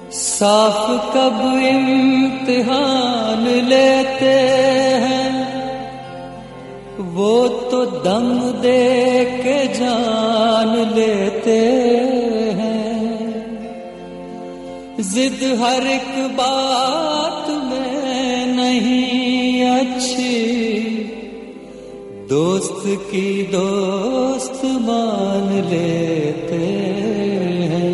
साफ कब इम्तिहान लेते हैं, वो तो दम दे के जान लेते हैं। जिद हर एक बात में नहीं अच्छी, दोस्त की दोस्त मान लेते हैं।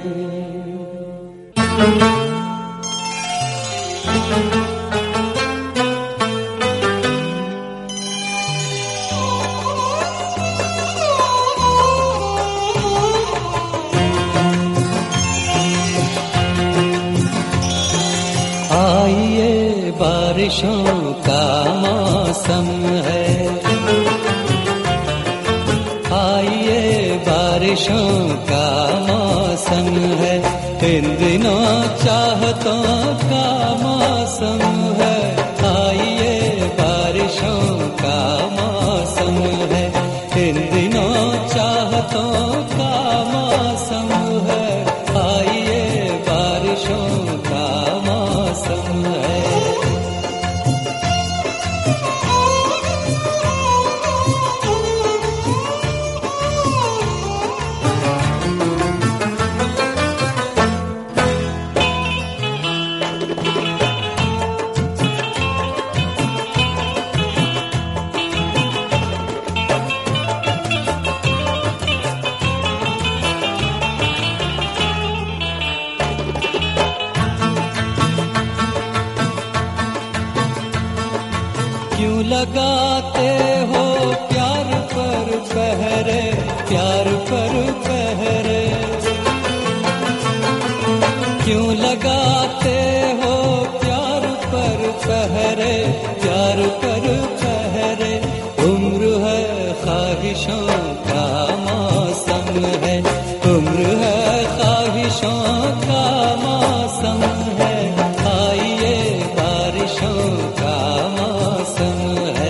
आइए बारिशों का मौसम है, आइए बारिशों का मौसम है। इन दिनों चाहतों का मौसम है, आइए बारिशों का मौसम है। इन दिनों चाहतों का मौसम है, आइए बारिशों का मौसम है। क्यों लगाते हो प्यार पर पहरे, प्यार पर पहरे। क्यों लगाते हो प्यार पर पहरे, प्यार पर पहरे। उम्र है ख्वाहिशों का मौसम है, उम्र है ख्वाहिशों का मौसम है। आइए बारिशों का मौसम है।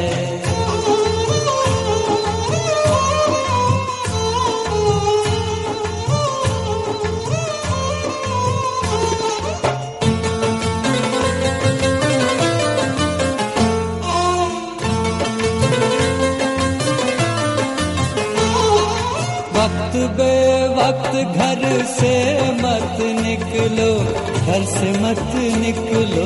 वक्त बे वक्त घर से मत निकलो, घर से मत निकलो।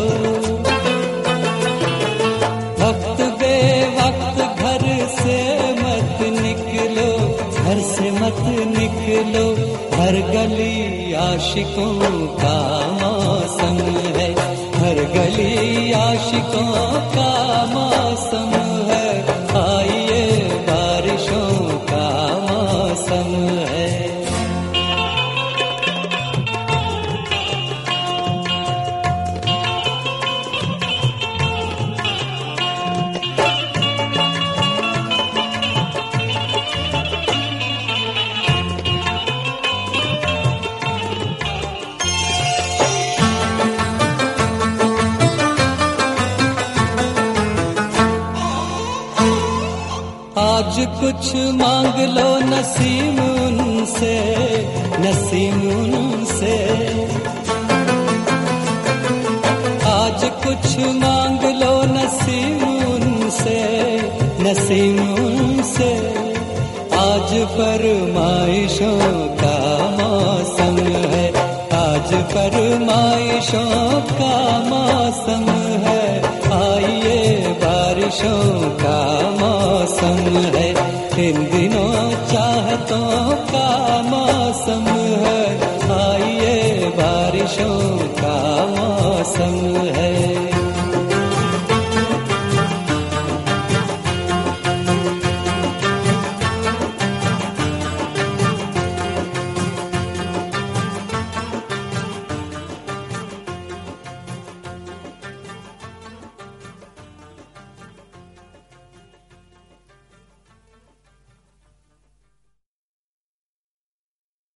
वक्त बे वक्त घर से मत निकलो, घर से मत निकलो। हर गली आशिकों का मौसम है, हर गली आशिकों का मौसम है। आइए बारिशों का मौसम है। आज कुछ मांग लो नसीम उनसे, नसीम उनसे। आज कुछ मांग लो नसीम उनसे, नसीम उनसे। आज फरमाइशों का मौसम है, आज फरमाइशों का मौसम है। आइए बारिशों का